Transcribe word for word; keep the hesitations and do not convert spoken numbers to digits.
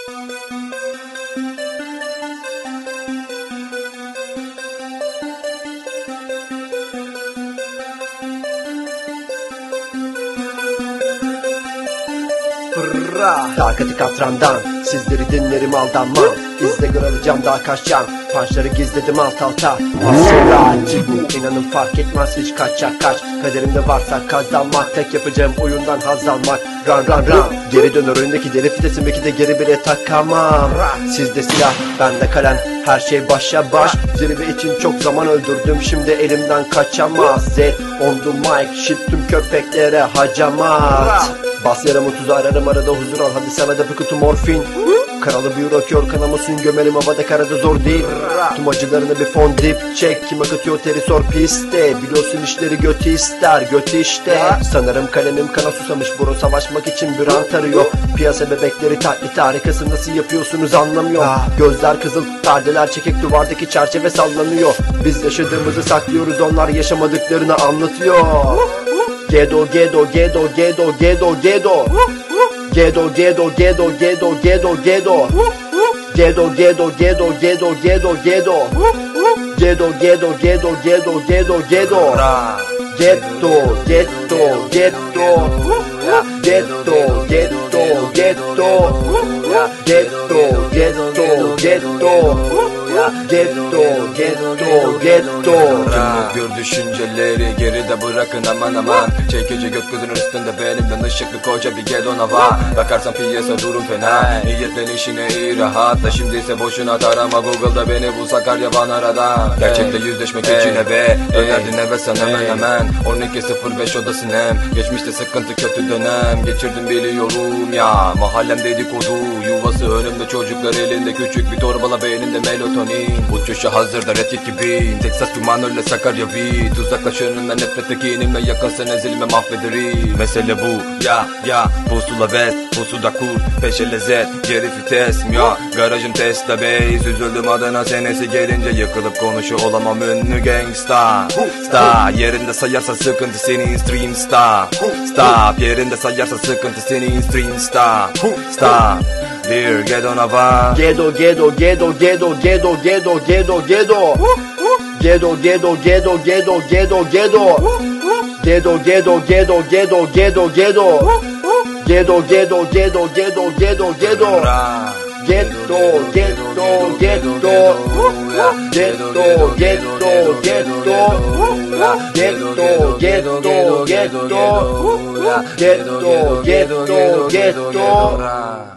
Takati katrandan sizleri dinlerim aldanmam. İzle alacağım daha kaçacağım. Punchları gizledim alt alta. Maserati bu, inanın fark etmez hiç kaçacak kaç. Kaderimde varsa kazanmak, tek yapacağım oyundan haz almak. Run run run, geri döner oyundaki deli fitesi, belki de geri bile takamam. Sizde silah, bende kalem, her şey başa baş. Zirve için çok zaman öldürdüm, şimdi elimden kaçamaz. Z on the mic, shit tüm köpeklere hacamat. Bas yarım otuz ararım, arada huzur al, hadi sana da bir kutu morfin. Karalı bir euro kör kanamasın, gömelim havada karada zor değil. Tüm acılarını bir fon dip çek, kim akıtıyor teri sor piste. Biliyorsun işleri götü ister, götü işte. Sanırım kalemim kana susamış, bro savaşmak için bir rant arıyor. Piyasa bebekleri taklit harikası, nasıl yapıyorsunuz anlamıyor. Gözler kızıl, perdeler çekik, duvardaki çerçeve sallanıyor. Biz yaşadığımızı saklıyoruz, onlar yaşamadıklarını anlatıyor. Gedo gedo gedo gedo gedo gedo Gedo gedo gedo gedo gedo gedo Gedo gedo gedo gedo gedo gedo Gedo gedo gedo gedo gedo gedo Getto getto getto Getto getto getto Getto getto getto Getto getto getto. Gör düşünceleri geride bırakın aman aman. Çekici gökyüzünün üstünde benimden ışıklı koca bir gedona var. Bakarsan piyasa durum fena, niyetlen işine iyi rahat da. Şimdi ise boşuna tarama, Google'da beni bul Sakarya van arada. Gerçekle yüzleşmek için eve önerdin eve sen hemen hemen. On iki sıfır beş oda sinem, geçmişte sıkıntı kötü dönem. Geçirdim biliyorum ya, mahallem dedikodu. Yuvası önümde çocuklar elinde, küçük bir torbala beyninde melatonin. Uçuşa hazırda Red Kit gibiyim, Texas duman öyle Sakarya beat. Uzaklaş önümden nefretteki inimle, yakınsın ezilme mahvederim. Mesele bu ya ya, pusula vest, pusuda kur, peşe lezzet, geri vites ya. Garajım Tesla base, üzüldüm adına senesi gelince. Yıkılıp konuşu olamam ünlü gangsta. Star yerinde sayarsa sıkıntı senin stream star. Stop yerinde sayarsa sıkıntı senin stream star. Stop bir gedona var. Gedo gedo gedo gedo gedo gedo gedo gedo Gedo gedo gedo gedo gedo gedo Gedo gedo gedo gedo gedo gedo Gedo gedo gedo gedo gedo gedo Getto getto getto Getto getto getto Getto getto getto Getto getto getto